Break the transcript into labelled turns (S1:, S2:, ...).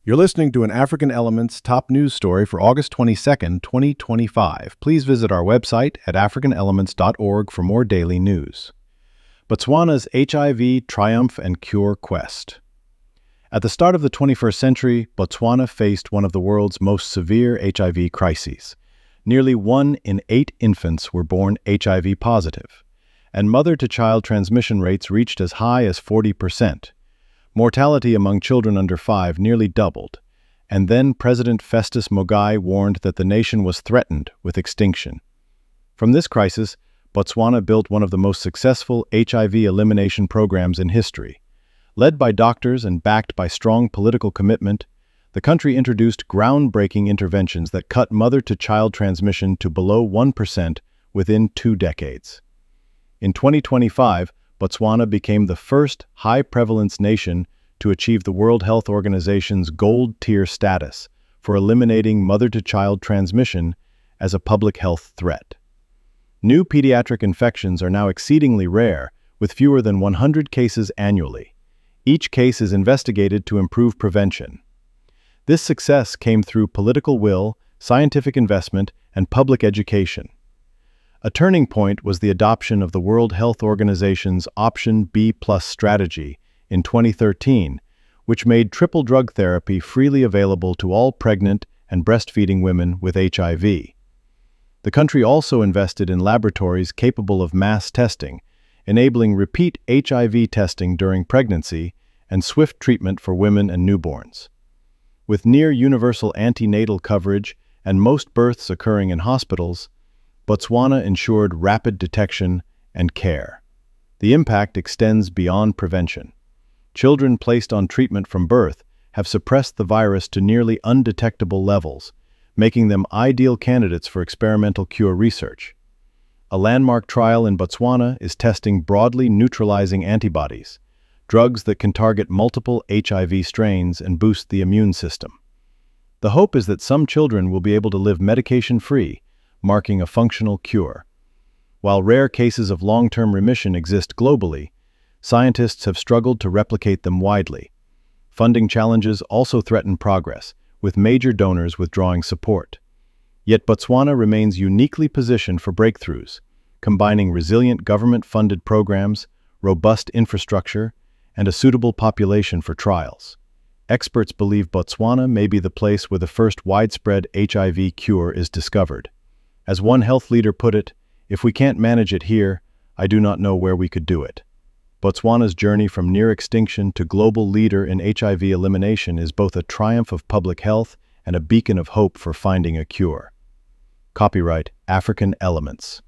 S1: You're listening to an African Elements top news story for August 22nd, 2025. Please visit our website at africanelements.org for more daily news. Botswana's HIV Triumph and Cure Quest. At the start of the 21st century, Botswana faced one of the world's most severe HIV crises. Nearly 1 in 8 infants were born HIV positive, and mother-to-child transmission rates reached as high as 40%. Mortality among children under 5 nearly doubled, and then President Festus Mogae warned that the nation was threatened with extinction. From this crisis, Botswana built one of the most successful HIV elimination programs in history. Led by doctors and backed by strong political commitment, the country introduced groundbreaking interventions that cut mother-to-child transmission to below 1% within 2 decades. In 2025, Botswana became the first high-prevalence nation to achieve the World Health Organization's Gold Tier status for eliminating mother-to-child transmission as a public health threat. New pediatric infections are now exceedingly rare, with fewer than 100 cases annually. Each case is investigated to improve prevention. This success came through political will, scientific investment, and public education. A turning point was the adoption of the World Health Organization's Option B+ strategy in 2013, which made triple drug therapy freely available to all pregnant and breastfeeding women with HIV. The country also invested in laboratories capable of mass testing, enabling repeat HIV testing during pregnancy and swift treatment for women and newborns. With near-universal antenatal coverage and most births occurring in hospitals, Botswana ensured rapid detection and care. The impact extends beyond prevention. Children placed on treatment from birth have suppressed the virus to nearly undetectable levels, making them ideal candidates for experimental cure research. A landmark trial in Botswana is testing broadly neutralizing antibodies, drugs that can target multiple HIV strains and boost the immune system. The hope is that some children will be able to live medication-free, marking a functional cure. While rare cases of long-term remission exist globally, scientists have struggled to replicate them widely. Funding challenges also threaten progress, with major donors withdrawing support. Yet Botswana remains uniquely positioned for breakthroughs, combining resilient government-funded programs, robust infrastructure, and a suitable population for trials. Experts believe Botswana may be the place where the first widespread HIV cure is discovered. As one health leader put it, "If we can't manage it here, I do not know where we could do it." Botswana's journey from near extinction to global leader in HIV elimination is both a triumph of public health and a beacon of hope for finding a cure. Copyright African Elements.